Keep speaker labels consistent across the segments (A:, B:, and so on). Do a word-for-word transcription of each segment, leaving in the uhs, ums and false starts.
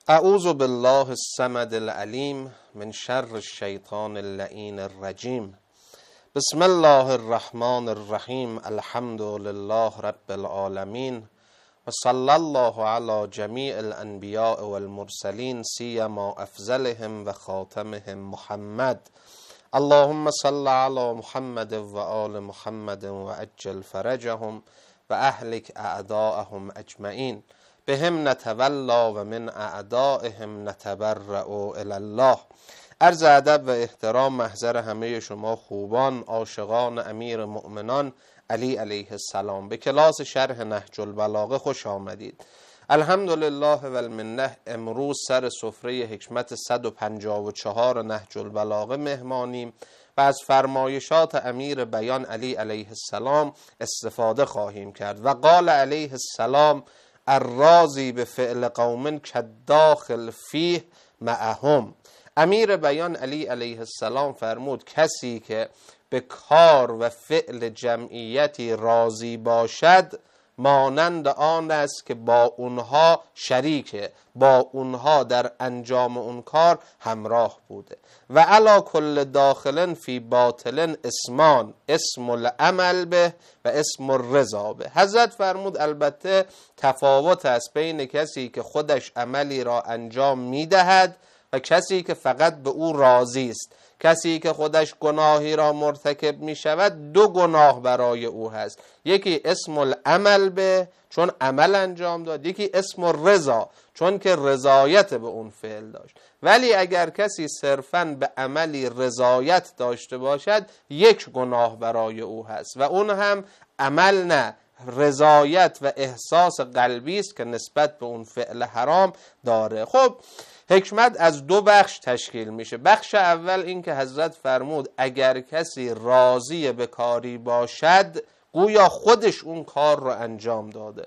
A: اعوذ بالله الصمد العلیم من شر الشیطان اللعین الرجیم. بسم الله الرحمن الرحیم. الحمد لله رب العالمین و صلی الله علی جمیع الانبیاء والمرسلین سیما افضلهم و خاتمهم محمد. اللهم صل علی محمد و آل محمد و عجل فرجهم و اهلک اعداءهم اجمعین. بهم نتولا و من اعدائهم نتبرأ الی الله. عرض ادب و احترام محضر همه شما خوبان عاشقان امیر مؤمنان علی علیه السلام. به کلاس شرح نهج البلاغه خوش آمدید. الحمدلله و المنه. امروز سر سفره حکمت صد و پنجاه و چهار نهج البلاغه مهمانیم و از فرمایشات امیر بیان علی علیه السلام استفاده خواهیم کرد. و قال علیه السلام الراضی به فعل قوم کالداخل فیه معهم. امیر بیان علی علیه السلام فرمود کسی که به کار و فعل جمعیتی راضی باشد مانند آن است که با اونها شریکه، با اونها در انجام اون کار همراه بوده. و علا کل داخلن فی باطلن اسمان، اسم العمل به و اسم الرضا به. حضرت فرمود البته تفاوت است بین کسی که خودش عملی را انجام میدهد و کسی که فقط به او راضی است. کسی که خودش گناهی را مرتکب می شود دو گناه برای او هست، یکی اسم العمل به چون عمل انجام داد، یکی اسم الرضا چون که رضایت به اون فعل داشت. ولی اگر کسی صرفاً به عملی رضایت داشته باشد یک گناه برای او هست و اون هم عمل نه، رضایت و احساس قلبی است که نسبت به اون فعل حرام داره. خب حکمت از دو بخش تشکیل میشه. بخش اول این که حضرت فرمود اگر کسی راضی به کاری باشد گویا خودش اون کار رو انجام داده.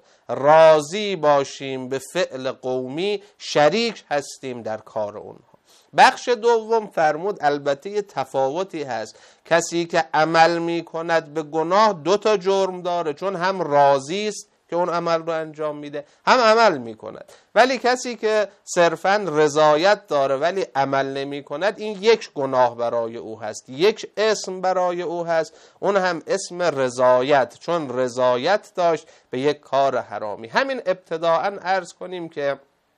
A: راضی باشیم به فعل قومی، شریک هستیم در کار اونها. بخش دوم فرمود البته یه تفاوتی هست. کسی که عمل میکند به گناه دو تا جرم داره، چون هم راضی است که اون عمل رو انجام میده هم عمل میکند. ولی کسی که صرفاً رضایت داره ولی عمل نمی کند این یک گناه برای او هست، یک اسم برای او هست، اون هم اسم رضایت، چون رضایت داشت به یک کار حرامی. همین ابتداءً عرض کنیم که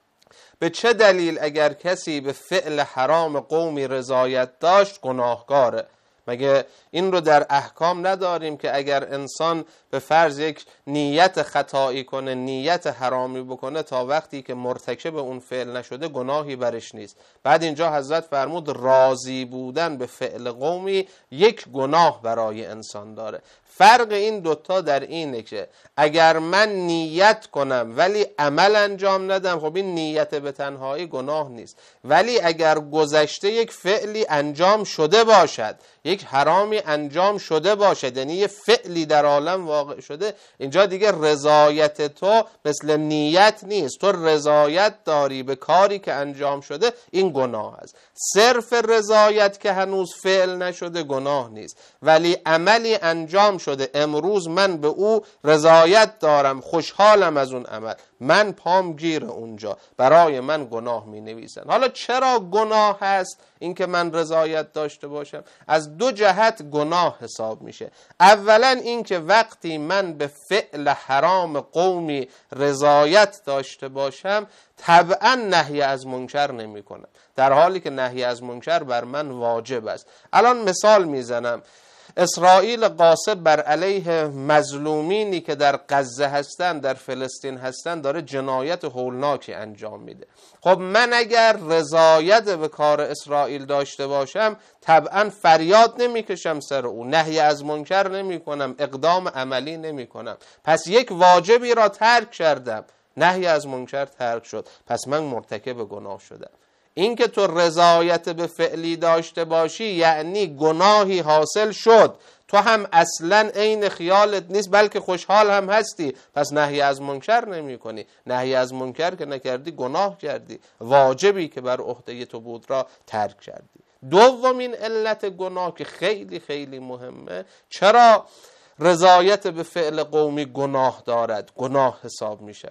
A: به چه دلیل اگر کسی به فعل حرام قومی رضایت داشت گناهکاره. مگه این رو در احکام نداریم که اگر انسان به فرض یک نیت خطایی کنه، نیت حرامی بکنه، تا وقتی که مرتکب اون فعل نشده گناهی برش نیست. بعد اینجا حضرت فرمود راضی بودن به فعل قومی یک گناه برای انسان داره. فرق این دوتا در اینه که اگر من نیت کنم ولی عمل انجام ندم، خب این نیت به تنهایی گناه نیست. ولی اگر گذشته یک فعلی انجام شده باشد، یک حرامی انجام شده باشد، یعنی یه فعلی در عالم واقع شده، اینجا دیگه رضایت تو مثل نیت نیست. تو رضایت داری به کاری که انجام شده، این گناه است. صرف رضایت که هنوز فعل نشده گناه نیست، ولی عملی انجام شده، امروز من به او رضایت دارم، خوشحالم از اون عمل، من پام گیر اونجا، برای من گناه می نویسن. حالا چرا گناه هست این که من رضایت داشته باشم؟ از دو جهت گناه حساب میشه. اولا این که وقتی من به فعل حرام قومی رضایت داشته باشم طبعا نهی از منکر نمی کنم، در حالی که نهی از منکر بر من واجب است. الان مثال میزنم. اسرائیل غاصب بر علیه مظلومینی که در غزه هستن، در فلسطین هستن، داره جنایت هولناکی انجام میده. خب من اگر رضایت به کار اسرائیل داشته باشم طبعا فریاد نمیکشم سر او، نهی از منکر نمی کنم، اقدام عملی نمی کنم. پس یک واجبی را ترک کردم، نهی از منکر ترک شد، پس من مرتکب گناه شدم. این که تو رضایت به فعلی داشته باشی یعنی گناهی حاصل شد، تو هم اصلا عین خیالت نیست بلکه خوشحال هم هستی، پس نهی از منکر نمی کنی. نهی از منکر که نکردی گناه کردی، واجبی که بر عهده تو بود را ترک کردی. دومین علت گناه که خیلی خیلی مهمه، چرا رضایت به فعل قومی گناه دارد، گناه حساب می شود؟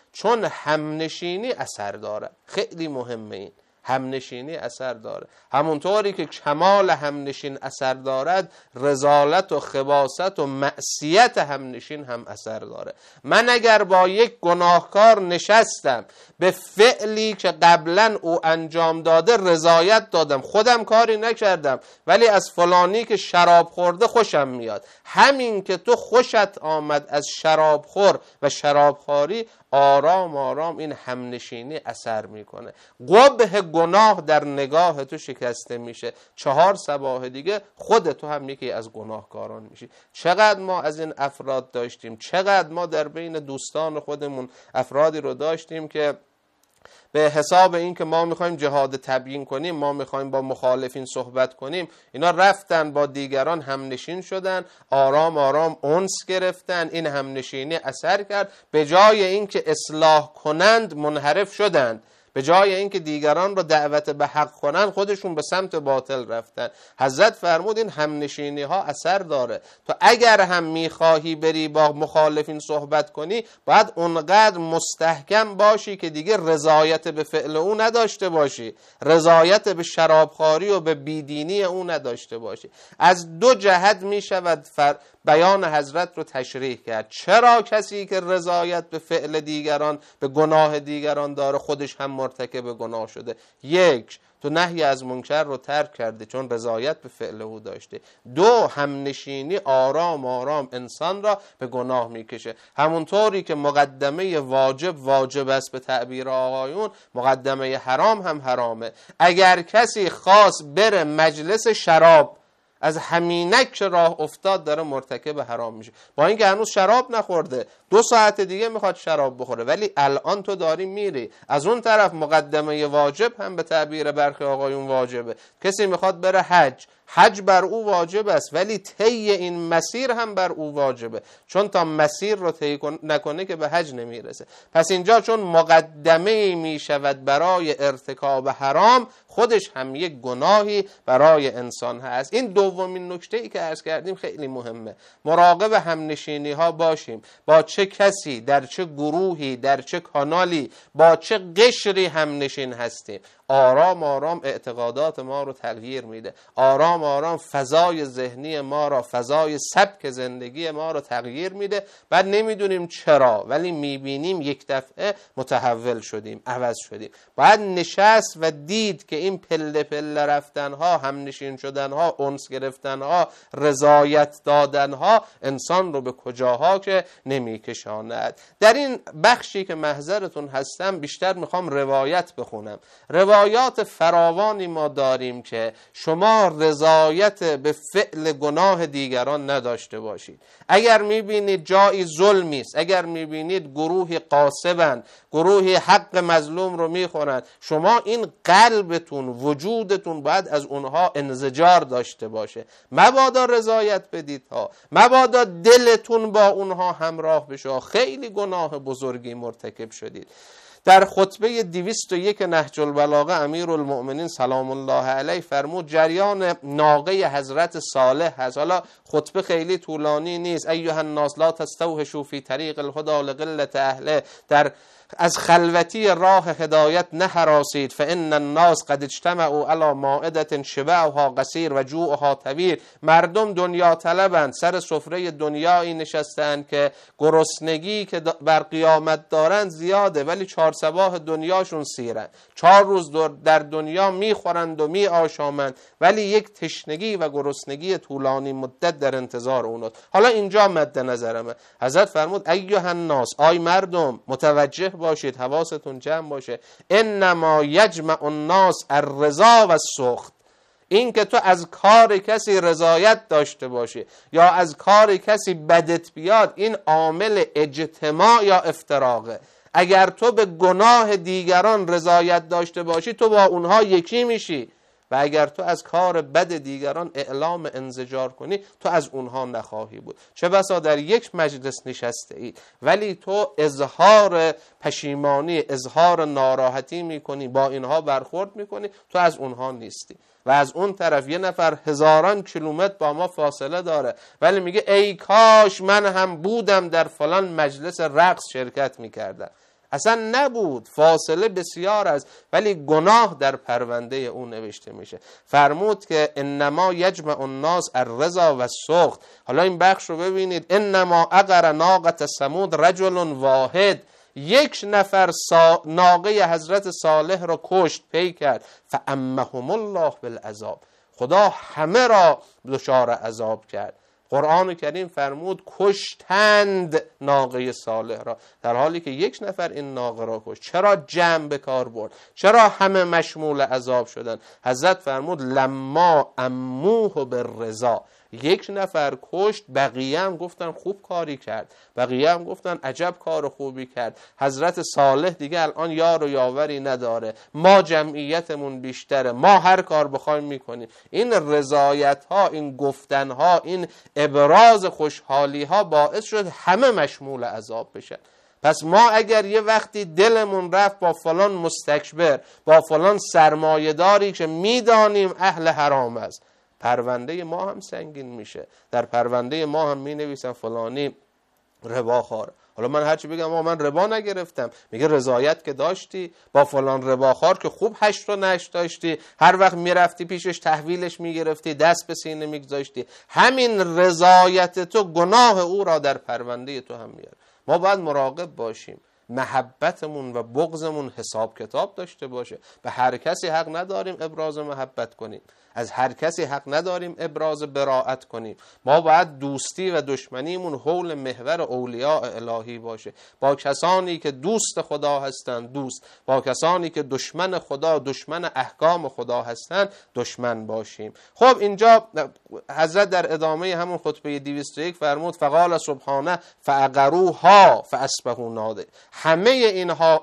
A: چون همنشینی اثر داره. خیلی مهمه این، همنشینی اثر داره. همونطوری که کمال همنشین اثر دارد، رذالت و خباثت و معصیت همنشین هم اثر داره. من اگر با یک گناهکار نشستم، به فعلی که قبلا او انجام داده رضایت دادم، خودم کاری نکردم، ولی از فلانی که شراب خورده خوشم میاد، همین که تو خوشت آمد از شراب خور و شرابخواری، آرام آرام این همنشینی اثر میکنه. قبح گناه در نگاه تو شکسته میشه، چهار صباح دیگه خود تو هم یکی از گناهکاران میشی. چقدر ما از این افراد داشتیم، چقدر ما در بین دوستان خودمون افرادی رو داشتیم که به حساب این که ما میخوایم جهاد تبیین کنیم، ما میخوایم با مخالفین صحبت کنیم، اینا رفتن با دیگران همنشین شدن، آرام آرام انس گرفتن، این همنشینی اثر کرد، به جای اینکه اصلاح کنند منحرف شدند، به جای اینکه دیگران رو دعوت به حق کنن خودشون به سمت باطل رفتن. حضرت فرمود این همنشینی ها اثر داره. تو اگر هم میخواهی بری با مخالفین صحبت کنی، باید اونقدر مستحکم باشی که دیگه رضایت به فعل او نداشته باشی، رضایت به شرابخواری و به بیدینی او نداشته باشی. از دو جهت میشود فر... بیان حضرت رو تشریح کرد. چرا کسی که رضایت به فعل دیگران، به گناه دیگران داره، خودش هم مرتکب گناه شده؟ یک، تو نهی از منکر رو ترک کرده چون رضایت به فعل او داشته. دو، همنشینی آرام آرام انسان را به گناه میکشه. همونطوری که مقدمه واجب واجب است به تعبیر آقایون، مقدمه حرام هم حرامه. اگر کسی خاص بره مجلس شراب، از همینک که راه افتاد داره مرتکب حرام میشه، با اینکه هنوز شراب نخورده، دو ساعت دیگه میخواد شراب بخوره، ولی الان تو داری میری. از اون طرف مقدمه واجب هم به تعبیر برخی آقایون واجبه. کسی میخواد بره حج، حج بر او واجب است، ولی طی این مسیر هم بر او واجبه، چون تا مسیر رو طی نکنه که به حج نمیرسه. پس اینجا چون مقدمه میشود برای ارتکاب حرام، خودش هم یک گناهی برای انسان هست. این دومین نکته ای که عرض کردیم خیلی مهمه. مراقب همنشینی ها باشیم. با چه کسی، در چه گروهی، در چه کانالی، با چه قشری همنشین هستیم. آرام آرام اعتقادات ما رو تغییر میده، آرام آرام فضای ذهنی ما را، فضای سبک زندگی ما رو تغییر میده. بعد نمیدونیم چرا، ولی میبینیم یک دفعه متحول شدیم، عوض شدیم. باید نشست و دید که این پله پله رفتن ها، همنشین شدن ها، انس گرفتن ها، رضایت دادن ها انسان رو به کجاها که نمیکشاند. در این بخشی که محضرتون هستم بیشتر میخوام روایت بخونم. روایات فراوانی ما داریم که شما رضایت به فعل گناه دیگران نداشته باشید. اگر میبینید جایی ظلمی است، اگر میبینید گروهی قاصبند، گروهی حق مظلوم رو میخورند، شما این قلبتون، وجودتون باید از اونها انزجار داشته باشه. مبادا رضایت بدید ها، مبادا دلتون با اونها همراه بشه. خیلی گناه بزرگی مرتکب شدید. در خطبه دویست و یک نهج البلاغه امیرالمؤمنین سلام الله علیه فرمود جریان ناقه حضرت صالح هست. حالا خطبه خیلی طولانی نیست. ایها الناس لا تستوحشوا فی طریق الهدى لقلة اهله، در از خلوتی راه هدایت نهراسید. فان الناس قد اجتمعوا علی مائده شبعها قصیر و جوعها طویل. مردم دنیا طلبند، سر سفره دنیایی نشستند که گرسنگی که بر قیامت دارند زیاده، ولی چهار صباح دنیاشون سیرند. چهار روز در دنیا میخورند و میآشامند، ولی یک تشنگی و گرسنگی طولانی مدت در انتظار اونست. حالا اینجا مد نظرمه. حضرت فرمود ایها الناس، آی مردم متوجه باشید، حواستون جمع باشه. انما یجمع الناس الرضا و السخط. این که تو از کار کسی رضایت داشته باشی یا از کار کسی بدت بیاد، این عامل اجتماع یا افتراقه. اگر تو به گناه دیگران رضایت داشته باشی، تو با اونها یکی میشی، و اگر تو از کار بد دیگران اعلام انزجار کنی، تو از اونها نخواهی بود. چه بسا در یک مجلس نشسته ای ولی تو اظهار پشیمانی، اظهار ناراحتی میکنی، با اینها برخورد میکنی، تو از اونها نیستی. و از اون طرف یه نفر هزاران کیلومتر با ما فاصله داره، ولی میگه ای کاش من هم بودم در فلان مجلس رقص شرکت میکردم. اصلا نبود، فاصله بسیار است، ولی گناه در پرونده او نوشته میشه. فرمود که انما یجمع الناس الرضا و السخط. حالا این بخش رو ببینید، انما اقر ناقة ثمود رجل واحد، یک نفر سا... ناقه حضرت صالح را کشت، پی کرد، فامهم الله بالعذاب، خدا همه را دچار عذاب کرد. قرآن کریم فرمود کشتند ناقه صالح را، در حالی که یک نفر این ناقه را کشت. چرا جمع به کار برد؟ چرا همه مشمول عذاب شدن؟ حضرت فرمود لما اموه بالرضا، یک نفر کشت، بقیه هم گفتن خوب کاری کرد، بقیه هم گفتن عجب کار خوبی کرد، حضرت صالح دیگه الان یار و یاوری نداره، ما جمعیتمون بیشتره، ما هر کار بخوایم میکنیم. این رضایت ها، این گفتن ها، این ابراز خوشحالی ها باعث شد همه مشمول عذاب بشن. پس ما اگر یه وقتی دلمون رفت با فلان مستکبر، با فلان سرمایه‌داری که میدانیم اهل حرام است، پرونده ما هم سنگین میشه. در پرونده ما هم می نویسن فلانی رباخوار. حالا من هرچی بگم آقا من ربا نگرفتم، میگه رضایت که داشتی، با فلان رباخوار که خوب هشت و نشت داشتی، هر وقت میرفتی پیشش تحویلش میگرفتی، دست به سینه میگذاشتی. همین رضایت تو گناه او را در پرونده تو هم میاره. ما باید مراقب باشیم، محبتمون و بغضمون حساب کتاب داشته باشه. به هر کسی حق نداریم ابراز محبت کنیم، از هر کسی حق نداریم ابراز براءت کنیم. ما باید دوستی و دشمنیمون حول محور اولیاء الهی باشه. با کسانی که دوست خدا هستند دوست، با کسانی که دشمن خدا، دشمن احکام خدا هستند دشمن باشیم. خب اینجا حضرت در ادامه همون خطبه دویست و یک فرمود فقال سبحانه فعقروها فاصبحوا نادمین. همه اینها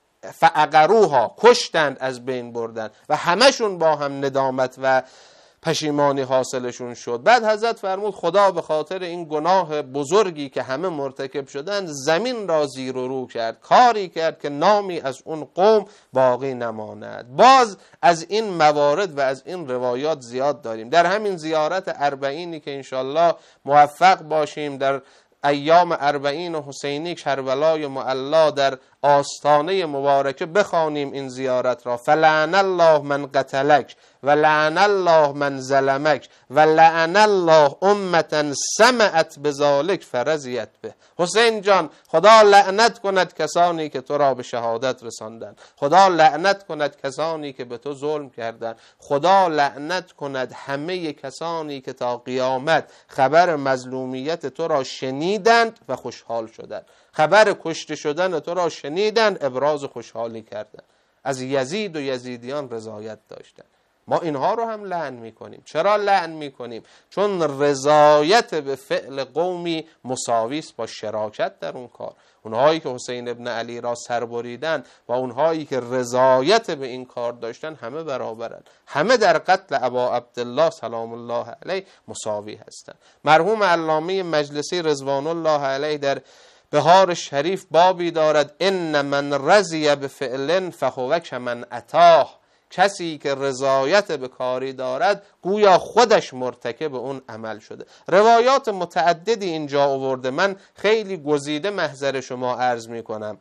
A: فعقروها، کشتند، از بین بردن و همشون با هم ندامت و پشیمانی حاصلشون شد. بعد حضرت فرمود خدا به خاطر این گناه بزرگی که همه مرتکب شدند زمین را زیر و رو کرد، کاری کرد که نامی از اون قوم باقی نماند. باز از این موارد و از این روایات زیاد داریم. در همین زیارت اربعینی که انشالله موفق باشیم در ایام اربعین حسینی کربلای معلا در آستانه مبارکه بخوانیم این زیارت را. فلعن الله من قتلک و لعن الله من ظلمک و لعن الله امتا سمعت بذالک فرضیت به. حسین جان، خدا لعنت کند کسانی که تو را به شهادت رساندند، خدا لعنت کند کسانی که به تو ظلم کردند، خدا لعنت کند همه کسانی که تا قیامت خبر مظلومیت تو را شنیدند و خوشحال شدند، خبر کشته شدن تو را شنیدند ابراز خوشحالی کردند، از یزید و یزیدیان رضایت داشتند. ما اینها رو هم لعن میکنیم. چرا لعن میکنیم؟ چون رضایت به فعل قومی مساوی است با شراکت در اون کار. اونهایی که حسین ابن علی را سربریدن و اونهایی که رضایت به این کار داشتن همه برابرند، همه در قتل ابا عبدالله سلام الله علیه مساوی هستند. مرحوم علامه مجلسی رضوان الله علیه در بهار شریف بابی دارد ان من رضی بفعل فهو کمن اتاه. کسی که رضایت به کاری دارد گویا خودش مرتکب اون عمل شده. روایات متعددی اینجا آورده، من خیلی گزیده محضر شما عرض می کنم.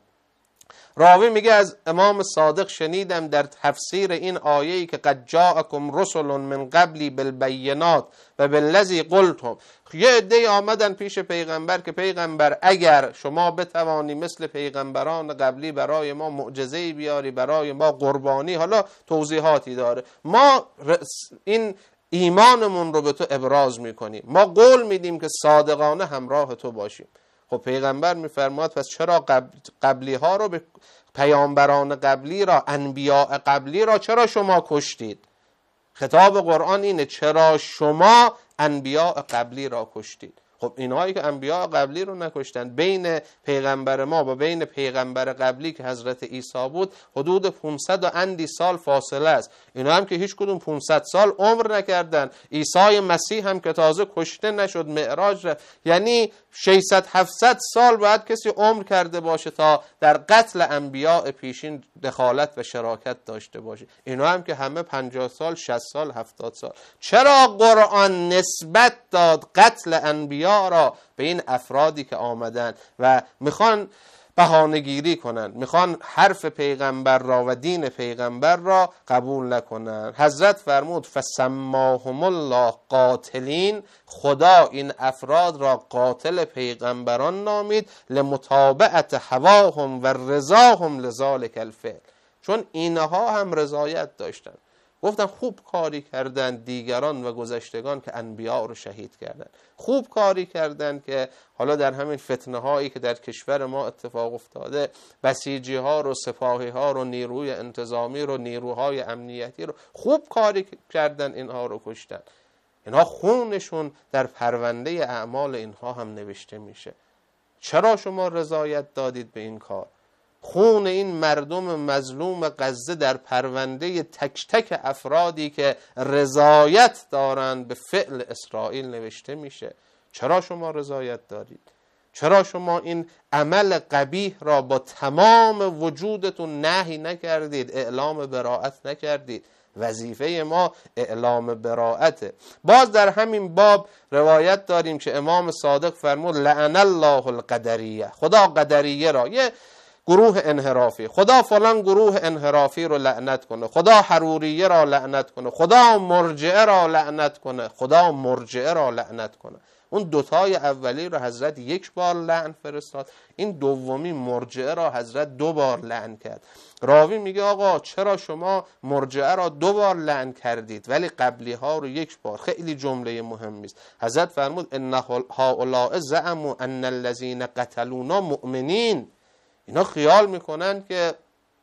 A: راوی میگه از امام صادق شنیدم در تفسیر این آیه‌ای که قد جاءکم رسل من قبلی بالبینات و بالذی قلتم. یه عده آمدن پیش پیغمبر که پیغمبر اگر شما بتوانی مثل پیغمبران قبلی برای ما معجزه‌ای بیاری، برای ما قربانی، حالا توضیحاتی داره، ما این ایمانمون رو به تو ابراز میکنیم، ما قول میدیم که صادقانه همراه تو باشیم. خب پیغمبر میفرماد پس چرا قبل قبلی ها رو، به پیامبران قبلی را، انبیاء قبلی را چرا شما کشتید؟ خطاب قرآن اینه چرا شما انبیاء قبلی را کشتید. خب اینهایی که انبیاء قبلی رو نکشتن، بین پیغمبر ما و بین پیغمبر قبلی که حضرت عیسی بود حدود پانصد و اندی سال فاصله است. اینا هم که هیچ کدوم پانصد سال عمر نکردن. عیسی مسیح هم که تازه کشته نشد، معراج رفت، یعنی ششصد هفتصد سال باید کسی عمر کرده باشه تا در قتل انبیاء پیشین دخالت و شراکت داشته باشه. اینا هم که همه پنجاه سال، شصت سال، هفتاد سال. چرا قرآن نسبت داد قتل انبیاء را به این افرادی که آمدن و میخوان بهانه‌گیری کنند، میخوان حرف پیغمبر را و دین پیغمبر را قبول نکنند. حضرت فرمود فسماهم الله قاتلین، خدا این افراد را قاتل پیغمبران نامید لمتابعت هواهم و رضاهم لذالک الفعل، چون اینها هم رضایت داشتند. گفتن خوب کاری کردن دیگران و گذشتگان که انبیا رو شهید کردن، خوب کاری کردن که حالا در همین فتنه هایی که در کشور ما اتفاق افتاده، بسیجی ها رو، سپاهی ها رو، نیروی انتظامی رو، نیروهای امنیتی رو، خوب کاری کردن اینها رو کشتن. اینها خونشون در پرونده اعمال اینها هم نوشته میشه. چرا شما رضایت دادید به این کار؟ خون این مردم مظلوم غزه در پرونده تک تک افرادی که رضایت دارند به فعل اسرائیل نوشته میشه. چرا شما رضایت دارید؟ چرا شما این عمل قبیح را با تمام وجودتون نهی نکردید، اعلام براءت نکردید؟ وظیفه ما اعلام براءته. باز در همین باب روایت داریم که امام صادق فرمود لعن الله القدریه، خدا قدریه را، یه گروه انحرافی، خدا فلان گروه انحرافی رو لعنت کنه، خدا حروریه را لعنت کنه، خدا مرجعه را لعنت کنه، خدا مرجعه را لعنت کنه. اون دوتای اولی رو حضرت یک بار لعن فرستاد، این دومی مرجعه را حضرت دو بار لعن کرد. راوی میگه آقا چرا شما مرجعه را دو بار لعن کردید ولی قبلی ها رو یک بار؟ خیلی جمله مهمی است. حضرت فرمود ان هؤلاء زعموا ان الذين قتلونا مؤمنین، اینا خیال میکنن که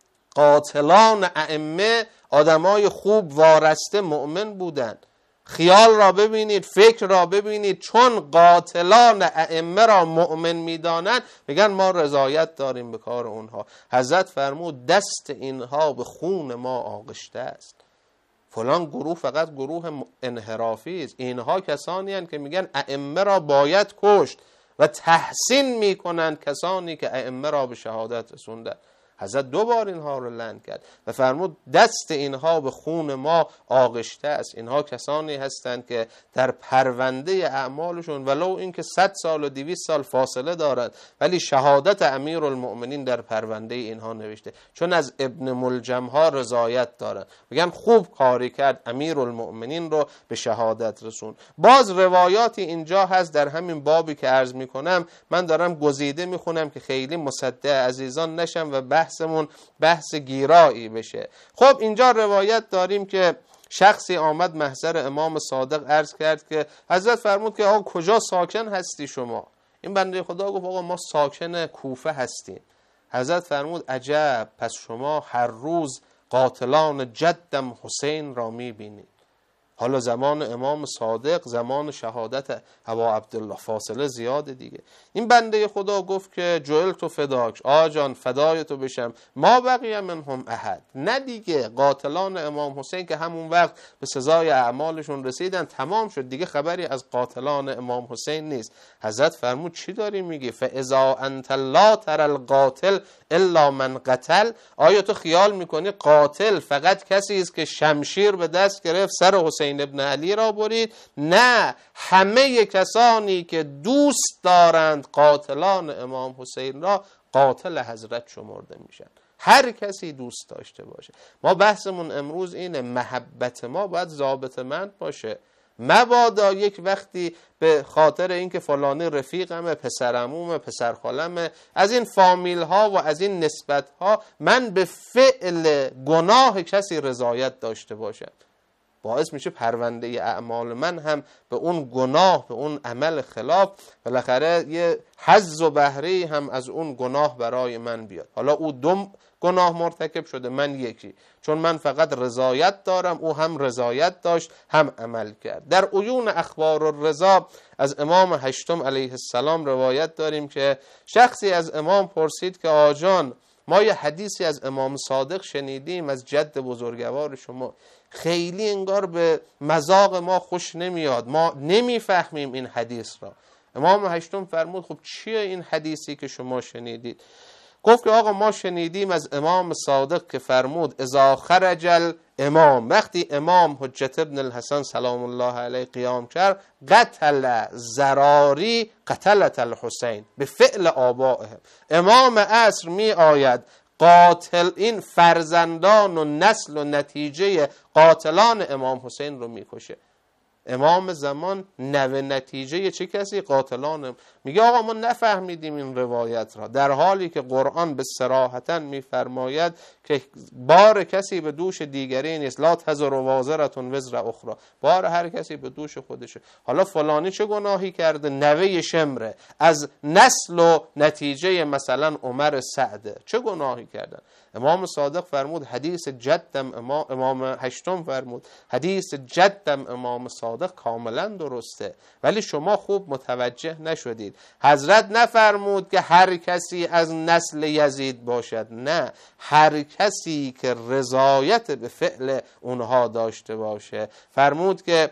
A: قاتلان ائمه آدمای خوب وارسته مؤمن بودن. خیال را ببینید، فکر را ببینید، چون قاتلان ائمه را مؤمن میدانند میگن ما رضایت داریم به کار اونها. حضرت فرمود دست اینها به خون ما آغشته است. فلان گروه فقط گروه انحرافی است، اینها کسانی هستند که میگن ائمه را باید کشت و تحسین میکنند کسانی که ائمه را به شهادت رسوندند. حضرت دو بار اینها رو لعن کرد و فرمود دست اینها به خون ما آغشته است. اینها کسانی هستند که در پرونده اعمالشون ولو اینکه صد سال و دویست سال فاصله دارد ولی شهادت امیرالمؤمنین در پرونده اینها نوشته، چون از ابن ملجم ها رضایت دارند، میگن خوب کاری کرد امیرالمؤمنین رو به شهادت رسون. باز روایاتی اینجا هست در همین بابی که عرض میکنم، من دارم گزیده میخونم که خیلی مصدع عزیزان نشم و بحث بحثمون بحث گیرایی بشه. خب اینجا روایت داریم که شخصی آمد محضر امام صادق عرض کرد که حضرت فرمود که آقا کجا ساکن هستی شما؟ این بنده خدا گفت آقا ما ساکن کوفه هستیم. حضرت فرمود عجب، پس شما هر روز قاتلان جدم حسین را میبینید. حالا زمان امام صادق، زمان شهادت ابا عبدالله، فاصله زیاده دیگه. این بنده خدا گفت که جعل تو فداک، آقا جان فدای تو بشم، ما بقیه منهم احد. نه دیگه، قاتلان امام حسین که همون وقت به سزای اعمالشون رسیدن تمام شد دیگه، خبری از قاتلان امام حسین نیست. حضرت فرمود چی داری میگی؟ فاذا انت لا ترى القاتل الا من قتل، آیا تو خیال میکنی قاتل فقط کسی است که شمشیر به دست گرفت سر حسین ابن علی را برید؟ نه، همه کسانی که دوست دارند قاتلان امام حسین را قاتل حضرت شمرده میشن. هر کسی دوست داشته باشه. ما بحثمون امروز اینه، محبت ما باید ضابطه‌مند باشه. مبادا یک وقتی به خاطر اینکه فلانی رفیقمه، پسرعمومه، پسرخالمه، از این فامیل ها و از این نسبت ها من به فعل گناه کسی رضایت داشته باشم، باعث میشه پرونده اعمال من هم به اون گناه، به اون عمل خلاف بالاخره یه حظ و بهره هم از اون گناه برای من بیاد. حالا او دو گناه مرتکب شده، من یکی، چون من فقط رضایت دارم، او هم رضایت داشت هم عمل کرد. در عیون اخبار الرضا از امام هشتم علیه السلام روایت داریم که شخصی از امام پرسید که آجان ما یه حدیثی از امام صادق شنیدیم، از جد بزرگوار شما، خیلی انگار به مذاق ما خوش نمیاد، ما نمیفهمیم این حدیث را. امام هشتم فرمود خب چیه این حدیثی که شما شنیدید؟ گفت که آقا ما شنیدیم از امام صادق که فرمود اذا خرج الامام، وقتی امام حجت ابن الحسن سلام الله علیه قیام کرد، قتل زراری قتلت الحسین به فعل آبائهم. امام عصر می آید قاتل این فرزندان و نسل و نتیجه قاتلان امام حسین رو می کشه. امام زمان نوه نتیجه چه کسی؟ قاتلان. میگه آقا ما نفهمیدیم این روایت را، در حالی که قرآن به صراحتا میفرماید که بار کسی به دوش دیگری نیست، لا تزر وازرة وزر اخرى، بار هر کسی به دوش خودشه. حالا فلانی چه گناهی کرده؟ نوه شمره، از نسل و نتیجه مثلا عمر سعده، چه گناهی کردن؟ امام صادق فرمود حدیث جدم امام, امام هشتم فرمود حدیث جدم امام صادق کاملا درسته، ولی شما خوب متوجه نشدید. حضرت نفرمود که هر کسی از نسل یزید باشد، نه، هر کسی که رضایت به فعل اونها داشته باشه. فرمود که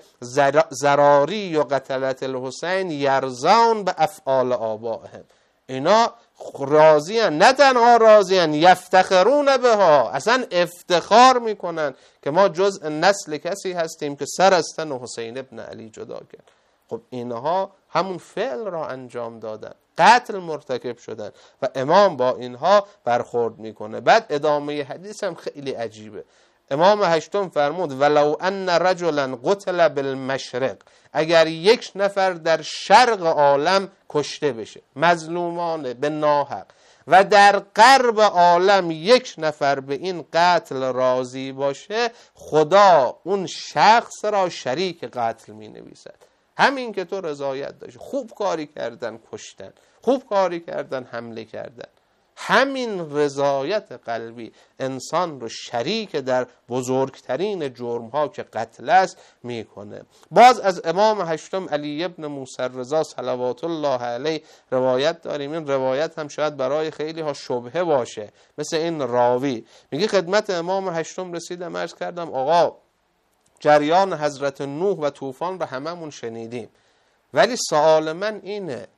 A: زراری و قتلت الحسین یرزان به افعال آبائهم، اینا راضیان، نه تنها راضیان، یفتخرون بها، اصلا افتخار میکنن که ما جزء نسل کسی هستیم که سر از تن حسین ابن علی جدا کرد. خب اینها همون فعل را انجام دادن، قتل مرتکب شدن و امام با اینها برخورد میکنه. بعد ادامه حدیث هم خیلی عجیبه. امام هشتم فرمود ولو ان رجلا قتل بالمشرق، اگر یک نفر در شرق عالم کشته بشه مظلومانه به ناحق، و در غرب عالم یک نفر به این قتل راضی باشه، خدا اون شخص را شریک قتل می نویسد. همین که تو رضایت داشت، خوب کاری کردن کشتن، خوب کاری کردن حمله کردن، همین رضایت قلبی انسان رو شریک در بزرگترین جرم ها که قتل است میکنه. باز از امام هشتم علی ابن موسی رضا صلوات الله علیه روایت داریم. این روایت هم شاید برای خیلی ها شبهه باشه، مثل این راوی میگه خدمت امام هشتم رسیدم، عرض کردم آقا جریان حضرت نوح و طوفان رو هممون شنیدیم، ولی سوال من اینه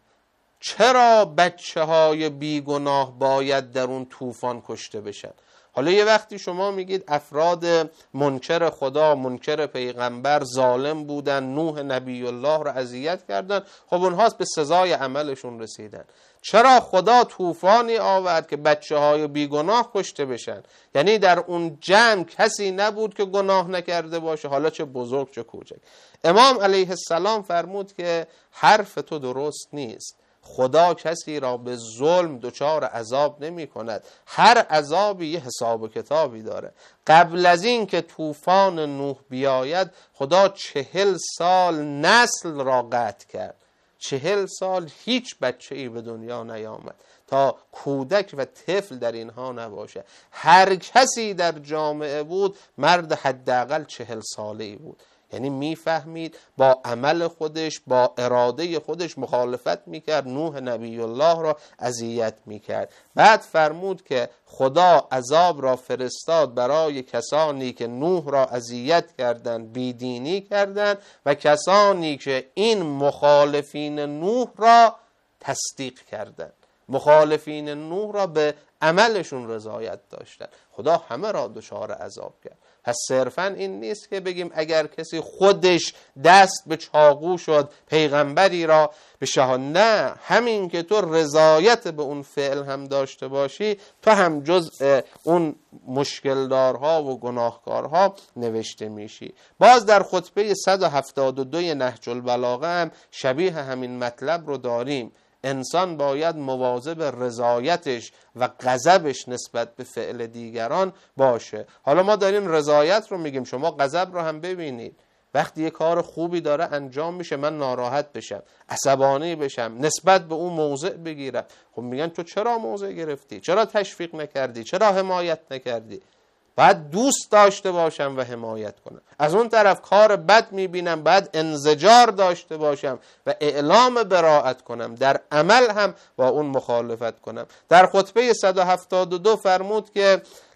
A: چرا بچه های بیگناه باید در اون طوفان کشته بشن؟ حالا یه وقتی شما میگید افراد منکر خدا، منکر پیغمبر ظالم بودن، نوح نبی الله رو اذیت کردن، خب اونها به سزای عملشون رسیدن. چرا خدا طوفانی آورد که بچه های بیگناه کشته بشن؟ یعنی در اون جمع کسی نبود که گناه نکرده باشه، حالا چه بزرگ چه کوچک. امام علیه السلام فرمود که حرف تو درست نیست، خدا کسی را به ظلم دچار عذاب نمی کند، هر عذابی یه حساب و کتابی داره. قبل از این که طوفان نوح بیاید خدا چهل سال نسل را قطع کرد، چهل سال هیچ بچه‌ای به دنیا نیامد تا کودک و طفل در اینها نباشه. هر کسی در جامعه بود مرد حداقل چهل ساله‌ای بود، یعنی میفهمید با عمل خودش با اراده خودش مخالفت میکرد، نوح نبی الله را اذیت میکرد. بعد فرمود که خدا عذاب را فرستاد برای کسانی که نوح را اذیت کردند، بیدینی کردند، و کسانی که این مخالفین نوح را تصدیق کردند، مخالفین نوح را به عملشون رضایت داشتند. خدا همه را دچار عذاب کرد. پس صرفا این نیست که بگیم اگر کسی خودش دست به چاقو شد پیغمبری را به شهادت، نه، همین که تو رضایت به اون فعل هم داشته باشی تو هم جزء اون مشکلدارها و گناهکارها نوشته میشی. باز در خطبه صد و هفتاد و دو نهج البلاغه هم شبیه همین مطلب رو داریم. انسان باید مواظب رضایتش و غضبش نسبت به فعل دیگران باشه. حالا ما داریم رضایت رو میگیم، شما غضب رو هم ببینید. وقتی یه کار خوبی داره انجام میشه من ناراحت بشم، عصبانی بشم، نسبت به اون موضع بگیرم. خب میگن تو چرا موضع گرفتی؟ چرا تشویق نکردی؟ چرا حمایت نکردی؟ باید دوست داشته باشم و حمایت کنم. از اون طرف کار بد میبینم باید انزجار داشته باشم و اعلام براءت کنم، در عمل هم با اون مخالفت کنم. در خطبه صد و هفتاد و دو فرمود که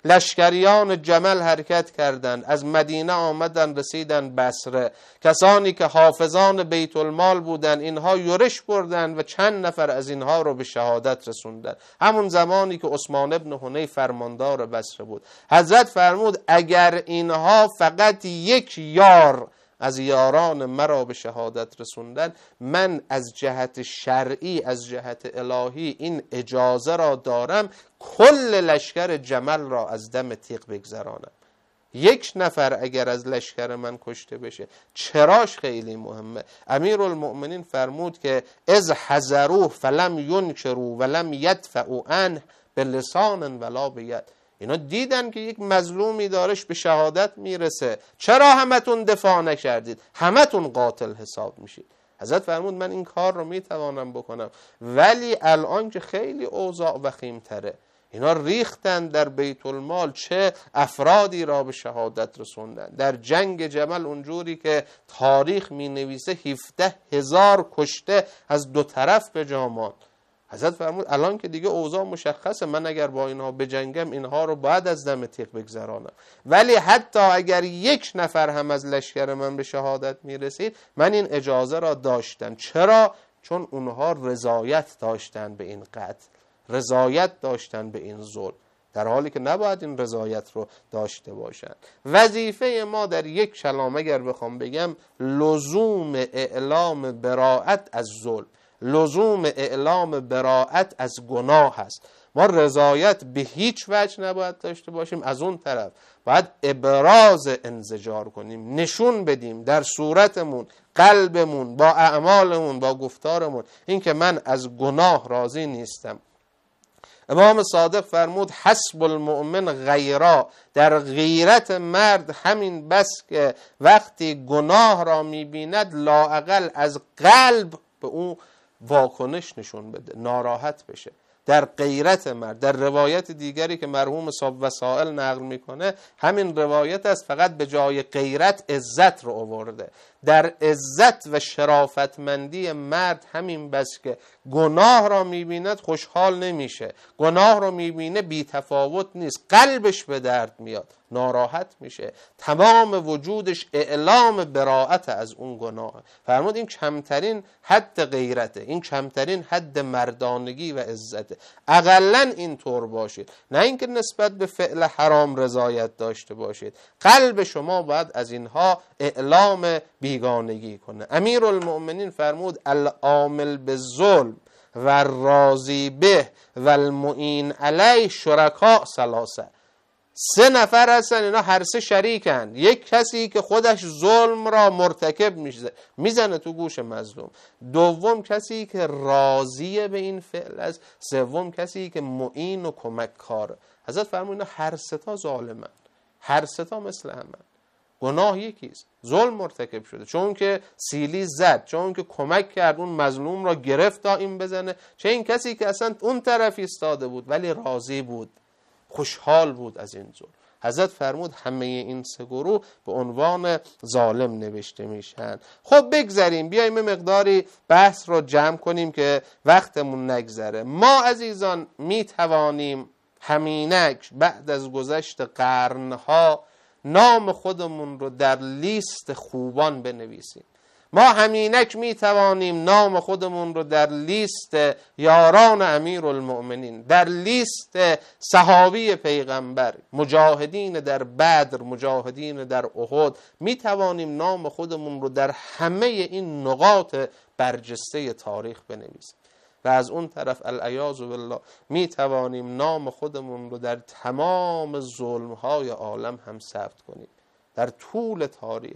A: لشکریان جمل حرکت کردند، از مدینه آمدن رسیدن بصره. کسانی که حافظان بیت المال بودند اینها یورش بردند و چند نفر از اینها رو به شهادت رسوندند. همون زمانی که عثمان ابن حنیف فرماندار بصره بود. حضرت فرمود اگر اینها فقط یک یار از یاران مرا به شهادت رسوندن، من از جهت شرعی، از جهت الهی این اجازه را دارم کل لشکر جمل را از دم تیغ بگذرانم. یک نفر اگر از لشکر من کشته بشه چراش خیلی مهمه. امیرالمؤمنین فرمود که از حذروه فلم ینکروا ولم یدفعوا عنه بلسان ولا بید. اینا دیدن که یک مظلومی دارش به شهادت میرسه، چرا همتون دفاع نکردید؟ همتون قاتل حساب میشید. حضرت فرمود من این کار رو میتوانم بکنم، ولی الان که خیلی اوضاع وخیم‌تره. اینا ریختن در بیت المال، چه افرادی را به شهادت رسوندن. در جنگ جمل اونجوری که تاریخ می نویسه هفده هزار کشته از دو طرف به جامان. حضرت فرمود الان که دیگه اوضاع مشخصه، من اگر با اینها بجنگم اینها رو باید از دم تیغ بگذرانم، ولی حتی اگر یک نفر هم از لشکر من به شهادت میرسید من این اجازه را داشتم. چرا؟ چون اونها رضایت داشتن به این قتل، رضایت داشتن به این ظلم، در حالی که نباید این رضایت رو داشته باشند. وظیفه ما در یک کلام اگر بخوام بگم، لزوم اعلام براءت از ظلم، لزوم اعلام براءت از گناه هست. ما رضایت به هیچ وجه نباید داشته باشیم، از اون طرف باید ابراز انزجار کنیم، نشون بدیم در صورتمون، قلبمون، با اعمالمون، با گفتارمون این که من از گناه راضی نیستم. امام صادق فرمود حسب المؤمن غیرا، در غیرت مرد همین بس که وقتی گناه را میبیند لااقل از قلب به اون واکنش نشون بده، ناراحت بشه. در غیرت مرد، در روایت دیگری که مرحوم صاحب وسائل نقل میکنه همین روایت است، فقط به جای غیرت عزت رو آورده. در عزت و شرافتمندی مرد همین بس که گناه را میبیند خوشحال نمیشه، گناه را میبینه بی تفاوت نیست، قلبش به درد میاد، ناراحت میشه، تمام وجودش اعلام براءت از اون گناه. فرمود این کمترین حد غیرته، این کمترین حد مردانگی و عزته. اقلن این طور باشید، نه اینکه نسبت به فعل حرام رضایت داشته باشید، قلب شما باید از اینها اعلام بیگانگی کنه. امیرالمؤمنین فرمود العامل بالظلم و راضی به و المعین علیه شرکاء ثلاثه. سه نفر هستن، اینا هر سه شریکن. یک کسی که خودش ظلم را مرتکب میشه، میزنه تو گوش مظلوم. دوم کسی که راضی به این فعل است. سوم کسی که معین و کمک کاره. حضرت فرمود اینا هر سه تا ظالمن، هر سه تا مثل همن. گناه یکیست، ظلم مرتکب شده، چون که سیلی زد، چون که کمک کرد اون مظلوم را گرفت تا این بزنه، چه این کسی که اصلا اون طرف ایستاده بود ولی راضی بود، خوشحال بود از این ظلم. حضرت فرمود همه این سه گروه به عنوان ظالم نوشته میشن. خب بگذاریم، بیایم مقداری بحث رو جمع کنیم که وقتمون نگذره. ما عزیزان میتوانیم همینک بعد از گذشت قرنها نام خودمون رو در لیست خوبان بنویسیم. ما همینک می توانیم نام خودمون رو در لیست یاران امیرالمؤمنین، در لیست صحابی پیغمبر، مجاهدین در بدر، مجاهدین در احد، می توانیم نام خودمون رو در همه این نقاط برجسته تاریخ بنویسیم. و از اون طرف العیاذ بالله می توانیم نام خودمون رو در تمام ظلمهای عالم هم ثبت کنیم. در طول تاریخ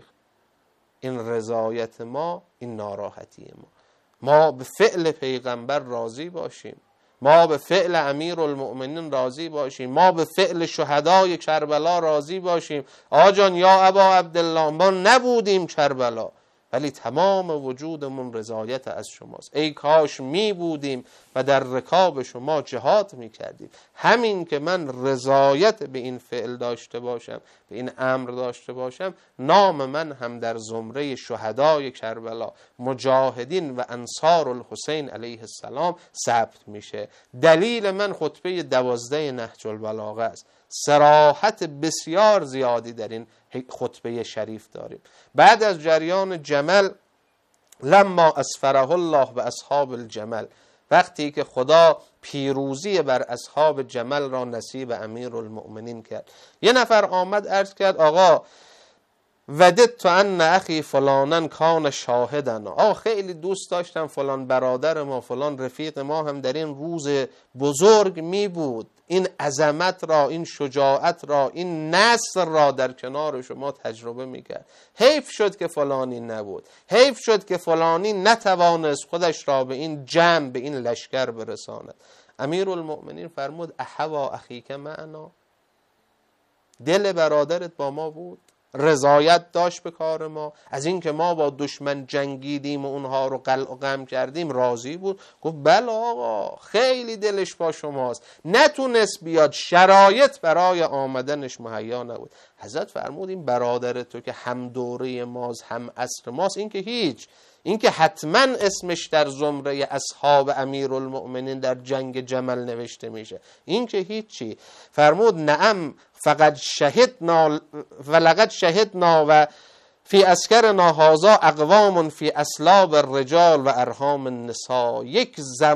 A: این رضایت ما، این ناراحتی ما، ما به فعل پیغمبر راضی باشیم، ما به فعل امیرالمؤمنین راضی باشیم، ما به فعل شهدای کربلا راضی باشیم. آجان یا ابا عبدالله ما نبودیم کربلا، ولی تمام وجودمون رضایت از شماست. ای کاش می بودیم و در رکاب شما جهاد می کردیم. همین که من رضایت به این فعل داشته باشم، به این امر داشته باشم، نام من هم در زمره شهدای کربلا، مجاهدین و انصار الحسین علیه السلام ثبت میشه. دلیل من خطبه دوازده نهج البلاغه است. صراحت بسیار زیادی در این خطبه شریف داریم. بعد از جریان جمل، لما اسفره الله به اصحاب الجمل، وقتی که خدا پیروزی بر اصحاب جمل را نصیب امیرالمؤمنین کرد، یه نفر آمد عرض کرد آقا وددت ان اخی فلانن کان شاهدن، آقا خیلی دوست داشتم فلان برادر ما، فلان رفیق ما هم در این روز بزرگ می بود، این عظمت را، این شجاعت را، این نصر را در کنار شما تجربه می کرد. حیف شد که فلانی نبود، حیف شد که فلانی نتوانست خودش را به این جمع، به این لشکر برساند. امیرالمؤمنین فرمود احوا اخیک معنا، دل برادرت با ما بود، رضایت داشت به کار ما، از اینکه ما با دشمن جنگیدیم و اونها رو قلع و قم کردیم راضی بود؟ گفت بله آقا، خیلی دلش با شماست، نتونست بیاد، شرایط برای آمدنش مهیا نبود. حضرت فرمود این برادر تو که هم دوره ماست، هم عصر ماست، این که هیچ، این که حتما اسمش در زمره اصحاب امیرالمؤمنین در جنگ جمل نوشته میشه، این که هیچی. فرمود نعم فقط شهدنا ولقد شهدنا و فی اسکرنا هذا اقوام فی اسلاب الرجال و ارحام النساء، یک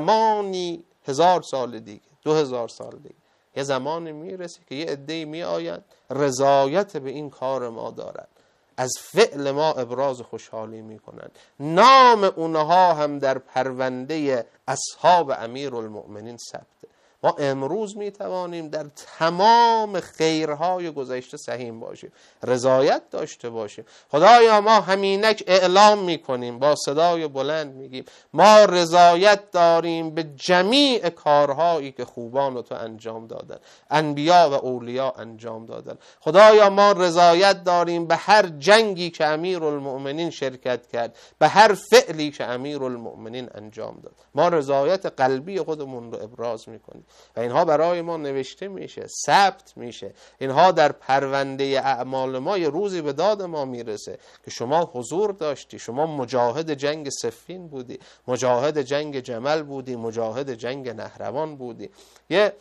A: زمانی هزار سال دیگه، دو هزار سال دیگه یه زمانی میرسه که یه عده‌ای میآیند رضایت به این کار ما دارند، از فعل ما ابراز خوشحالی میکنند، نام اونها هم در پرونده اصحاب امیرالمؤمنین ثبته. ما امروز میتوانیم در تمام خیرهای گذشته سهیم باشیم، رضایت داشته باشیم. خدایا ما همینک اعلام میکنیم، با صدای بلند میگیم ما رضایت داریم به جمیع کارهایی که خوبان تو انجام دادن، انبیا و اولیا انجام دادن. خدایا ما رضایت داریم به هر جنگی که امیرالمؤمنین شرکت کرد، به هر فعلی که امیرالمؤمنین انجام داد. ما رضایت قلبی خودمون رو ابراز میکنیم و اینها برای ما نوشته میشه، ثبت میشه، اینها در پرونده اعمال ما یه روزی به داد ما میرسه که شما حضور داشتی، شما مجاهد جنگ صفین بودی، مجاهد جنگ جمل بودی، مجاهد جنگ نهروان بودی. یه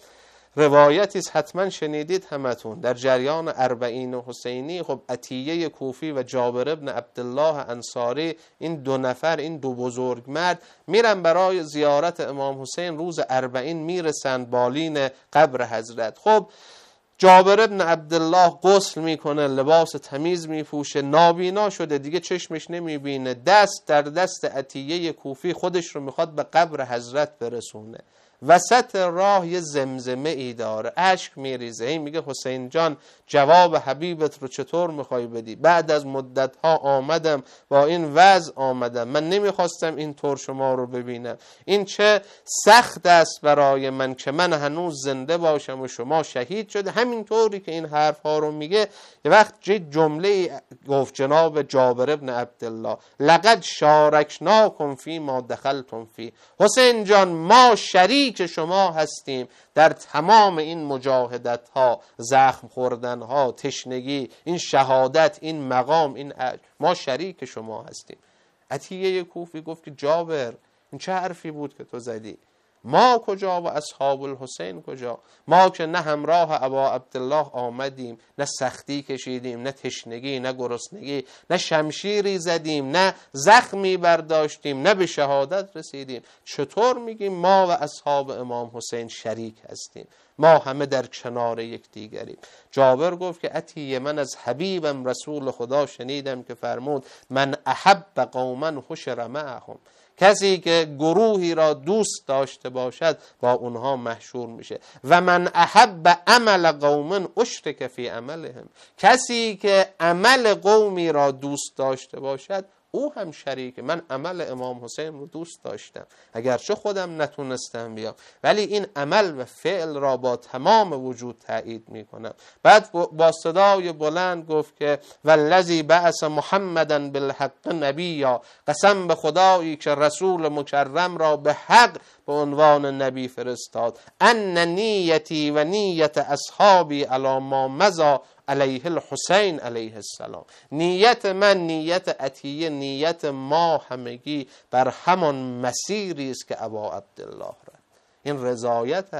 A: روایتی حتما شنیدید همتون، در جریان اربعین حسینی، خب عطیه کوفی و جابر ابن عبدالله انصاری، این دو نفر، این دو بزرگ مرد میرن برای زیارت امام حسین، روز اربعین میرسند بالین قبر حضرت. خب جابر ابن عبدالله غسل میکنه، لباس تمیز میپوشه، نابینا شده دیگه، چشمش نمیبینه، دست در دست عطیه کوفی خودش رو میخواد به قبر حضرت برسونه. وسط راه یه زمزمه ای داره، اشک میریزه، این میگه حسین جان جواب حبیبت رو چطور میخوای بدی؟ بعد از مدت ها آمدم، با این وضع آمدم، من نمیخواستم این طور شما رو ببینم، این چه سخت است برای من که من هنوز زنده باشم و شما شهید شده. همین طوری که این حرف ها رو میگه، یه وقت جمله گفت جناب جابر ابن عبدالله لقد شارکناکم فی ما دخلتم فی، حسین جان ما شریک که شما هستیم در تمام این مجاهدت ها، زخم خوردن ها، تشنگی، این شهادت، این مقام، این اجر، ما شریک شما هستیم. عطیه کوفی گفت که جابر این چه حرفی بود که تو زدی؟ ما کجا و اصحاب الحسین کجا؟ ما که نه همراه ابا عبدالله آمدیم، نه سختی کشیدیم، نه تشنگی، نه گرسنگی، نه شمشیری زدیم، نه زخمی برداشتیم، نه به شهادت رسیدیم. چطور میگیم ما و اصحاب امام حسین شریک هستیم؟ ما همه در کنار یکدیگریم. جابر گفت که عطیه من از حبیبم رسول خدا شنیدم که فرمود من احب قوما حشر معهم، کسی که گروهی را دوست داشته باشد با اونها محشور میشه. و من احب عمل قوم اشرک فی عملهم، کسی که عمل قومی را دوست داشته باشد او هم شریکه. من عمل امام حسین رو دوست داشتم، اگرچه خودم نتونستم بیام، ولی این عمل و فعل را با تمام وجود تایید میکنم. بعد با صدای بلند گفت که والذی بعث محمدا بالحق نبیا، قسم به خدایی که رسول مکرم را به حق به عنوان نبی فرستاد، ان نیتی و نیت اصحابی علی ما مضی علیه الحسین علیه السلام، نیت من، نیت عطیه، نیت ما همگی بر همان مسیری است که ابا عبدالله رفت. این رضایت است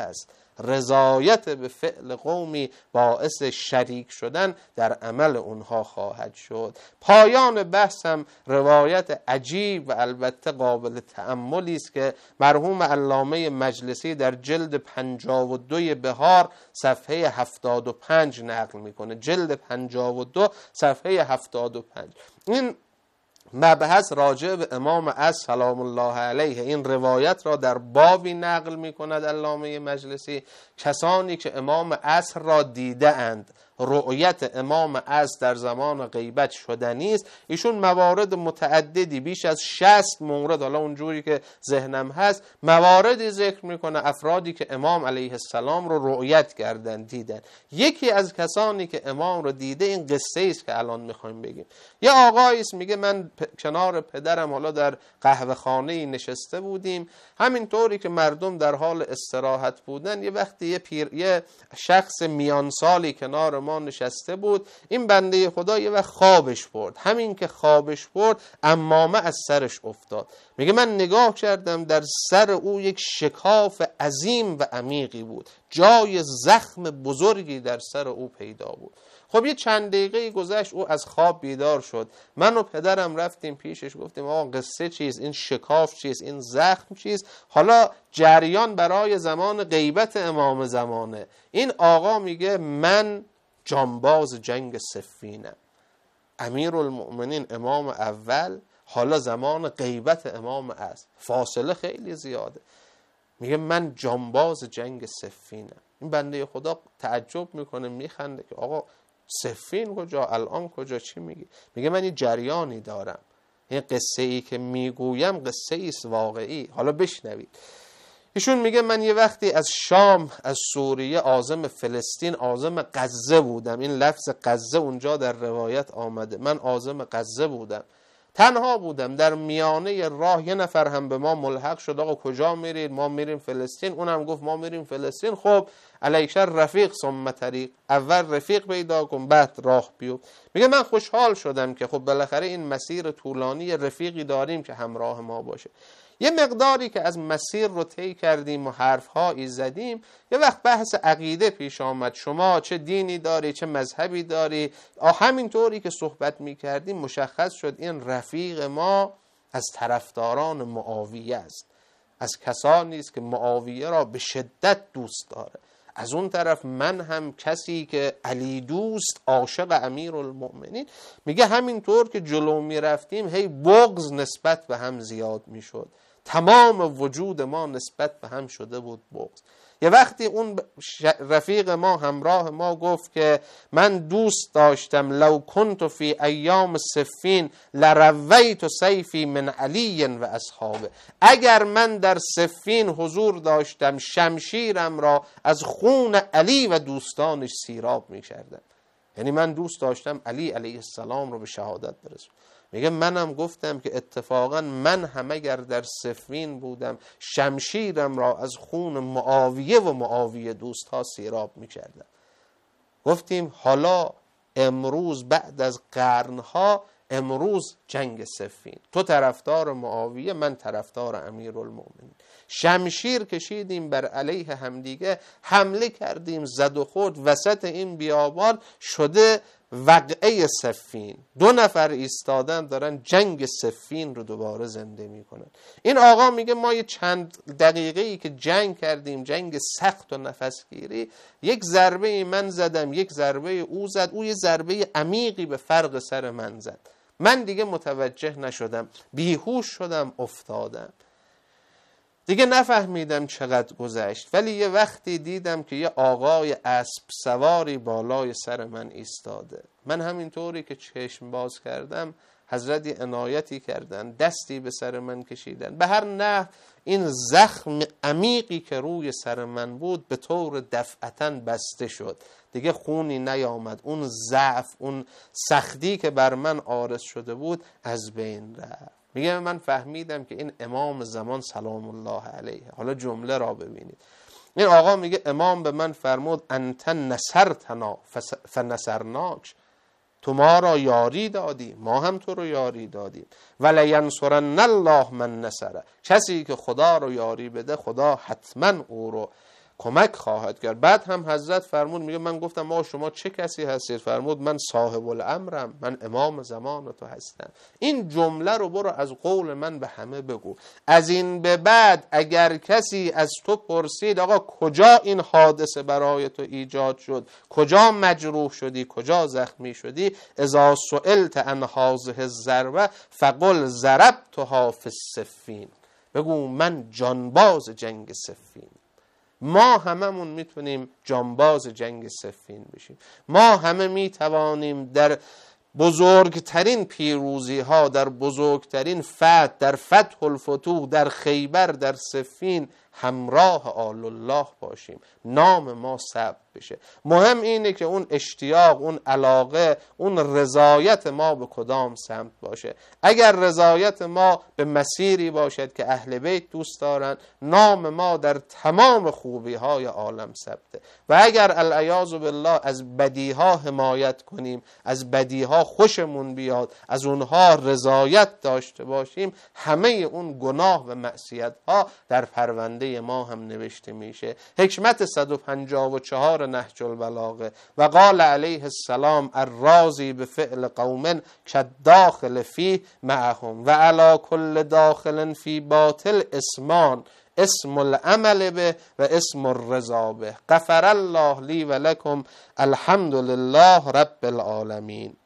A: رضایت به فعل قومی باعث شریک شدن در عمل اونها خواهد شد. پایان بحث هم روایت عجیب و البته قابل تأملی است که مرحوم علامه مجلسی در جلد پنجاه و دو بهار صفحه هفتاد و پنج نقل میکنه. جلد پنجاه و دو صفحه هفتاد و پنج. این مبحث راجع به امام عصر سلام الله علیه این روایت را در بابی نقل می کند علامه مجلسی. کسانی که امام عصر را دیده اند، رؤیت امام عصر در زمان غیبت شدنی است. ایشون موارد متعددی، بیش از شصت مورد، حالا اونجوری که ذهنم هست، مواردی ذکر میکنه افرادی که امام علیه السلام رو رؤیت کردن، دیدن. یکی از کسانی که امام رو دیده این قصه است که الان میخوایم بگیم. یه آقایی است میگه من پ... کنار پدرم حالا در قهوه خانه‌ای نشسته بودیم، همینطوری که مردم در حال استراحت بودن یه وقتی یه پیر یه شخص میان سالی کنار ما نشسته بود. این بنده خدا یه وقت خوابش برد. همین که خوابش برد عمامه از سرش افتاد. میگه من نگاه کردم در سر او یک شکاف عظیم و عمیقی بود، جای زخم بزرگی در سر او پیدا بود. خب یه چند دقیقه گذشت، او از خواب بیدار شد. من و پدرم رفتیم پیشش، گفتیم آقا قصه چیست؟ این شکاف چیست؟ این زخم چیست؟ حالا جریان برای زمان غیبت امام زمانه. این آقا میگه من جانباز جنگ صفینم، امیرالمؤمنین امام اول، حالا زمان غیبت امام عصر، فاصله خیلی زیاده. میگه من جانباز جنگ صفینم. این بنده خدا تعجب میکنه، میخنده که آقا صفین کجا؟ الان کجا؟ چی میگی؟ میگه من این جریانی دارم، این قصه ای که میگویم قصه ایست واقعی. حالا بشنوید. ایشون میگه من یه وقتی از شام، از سوریه، عازم فلسطین، عازم غزه بودم. این لفظ غزه اونجا در روایت آمده. من عازم غزه بودم، تنها بودم. در میانه راه یه نفر هم به ما ملحق شد. آقا کجا میرید؟ ما میریم فلسطین. اونم گفت ما میریم فلسطین. خب علیکر رفیق ثم طریق، اول رفیق پیدا کن بعد راه بیو. میگه من خوشحال شدم که خب بالاخره این مسیر طولانی رفیقی داریم که همراه ما باشه. یه مقداری که از مسیر رو طی کردیم و حرفهایی زدیم، یه وقت بحث عقیده پیش آمد. شما چه دینی داری، چه مذهبی داری؟ همینطوری که صحبت می کردیم مشخص شد این رفیق ما از طرفداران معاویه است، از کسانی است که معاویه را به شدت دوست داره. از اون طرف من هم کسی که علی دوست، عاشق امیرالمؤمنین. میگه همینطور که جلو می رفتیم هی بغض نسبت به هم زیاد می شد. تمام وجود ما نسبت به هم شده بود بغض. یه وقتی اون رفیق ما، همراه ما، گفت که من دوست داشتم لو کنت فی ایام صفین لرویت سیفی من علی و اصحابه، اگر من در صفین حضور داشتم شمشیرم را از خون علی و دوستانش سیراب می کردم. یعنی من دوست داشتم علی علیه السلام رو به شهادت برسونم. میگه منم گفتم که اتفاقا من هم اگر در صفین بودم شمشیرم را از خون معاویه و معاویه دوست ها سیراب میکردم. گفتیم حالا امروز بعد از قرنها، امروز جنگ صفین، تو طرفدار معاویه، من طرفدار امیرالمؤمنین، شمشیر کشیدیم بر علیه همدیگه، حمله کردیم، زد و خورد، وسط این بیابان شده وقعه صفین. دو نفر ایستادن دارن جنگ صفین رو دوباره زنده میکنن. این آقا میگه ما یه چند دقیقه‌ای که جنگ کردیم، جنگ سخت و نفسگیری، یک ضربه من زدم، یک ضربه او زد، او یه ضربه عمیقی به فرق سر من زد. من دیگه متوجه نشدم، بیهوش شدم، افتادم. دیگه نفهمیدم چقدر گذشت، ولی یه وقتی دیدم که یه آقای اسب سواری بالای سر من ایستاده. من همینطوری که چشم باز کردم حضرت عنایتی کردن، دستی به سر من کشیدن. به هر نحو این زخم عمیقی که روی سر من بود به طور دفعتاً بسته شد. دیگه خونی نیامد. اون ضعف، اون سختی که بر من عارض شده بود از بین رفت. میگه من فهمیدم که این امام زمان سلام الله علیه. حالا جمله را ببینید. این آقا میگه امام به من فرمود انت نصرتنا فنصرناک، تو ما را یاری دادی، ما هم تو رو یاری دادیم. ولینصرن الله من نصره، کسی که خدا رو یاری بده خدا حتما او رو کمک خواهد کرد. بعد هم حضرت فرمود، میگه من گفتم ما شما چه کسی هستید؟ فرمود من صاحب الامرم، من امام زمان تو هستم. این جمله رو برو از قول من به همه بگو. از این به بعد اگر کسی از تو پرسید آقا کجا این حادثه برای تو ایجاد شد، کجا مجروح شدی، کجا زخمی شدی، اذا سئلت عن هذه الضربه فقل ضربتها فی السفین، بگو من جانباز جنگ سفین. ما هممون میتونیم جانباز جنگ سفین بشیم. ما همه میتوانیم در بزرگترین پیروزی ها، در بزرگترین فتح، در فتح الفتوح، در خیبر، در سفین همراه آل الله باشیم، نام ما ثبت بشه. مهم اینه که اون اشتیاق، اون علاقه، اون رضایت ما به کدام سمت باشه. اگر رضایت ما به مسیری باشد که اهل بیت دوست دارن، نام ما در تمام خوبی های عالم ثبته. و اگر العیاذ بالله از بدیها حمایت کنیم، از بدیها خوشمون بیاد، از اونها رضایت داشته باشیم، همه اون گناه و معصیت ها در پرونده ما هم نوشته میشه. حکمت صد و پنجاه و چهار نهج البلاغه: و قال علیه السلام الراضی بفعل قوم کالداخل فیه معهم و علی کل داخل فی باطل اسمان، اسم العمل به و اسم الرضا به. غفر الله لی و لکم، الحمد لله رب العالمین.